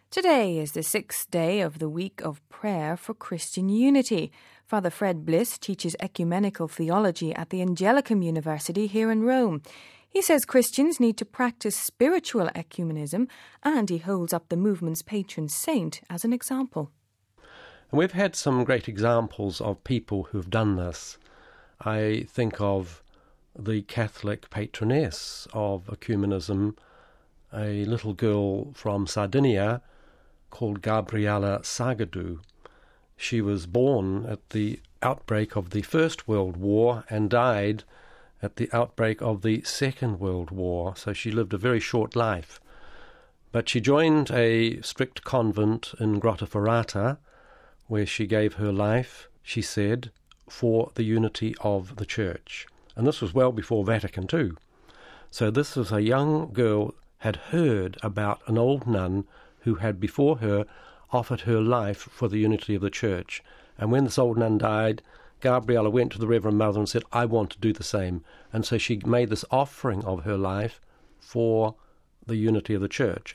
Today is the 6th day of the week of prayer for Christian unity. Father Fred Bliss teaches ecumenical theology at the Angelicum University here in Rome. He says Christians need to practice spiritual ecumenism, and he holds up the movement's patron saint as an example. And we've had some great examples of people who've done this. I think of the Catholic patroness of ecumenism, a little girl from Sardinia called Gabriela Sagadu. She was born at the outbreak of the First World War and died at the outbreak of the Second World War, so she lived a very short life. But she joined a strict convent in Grottaferrata, where she gave her life, she said, for the unity of the Church. And this was well before Vatican II. So this was a young girl had heard about an old nun who had before her offered her life for the unity of the Church. And when this old nun died, Gabriela went to the Reverend Mother and said, I want to do the same. And so she made this offering of her life for the unity of the Church.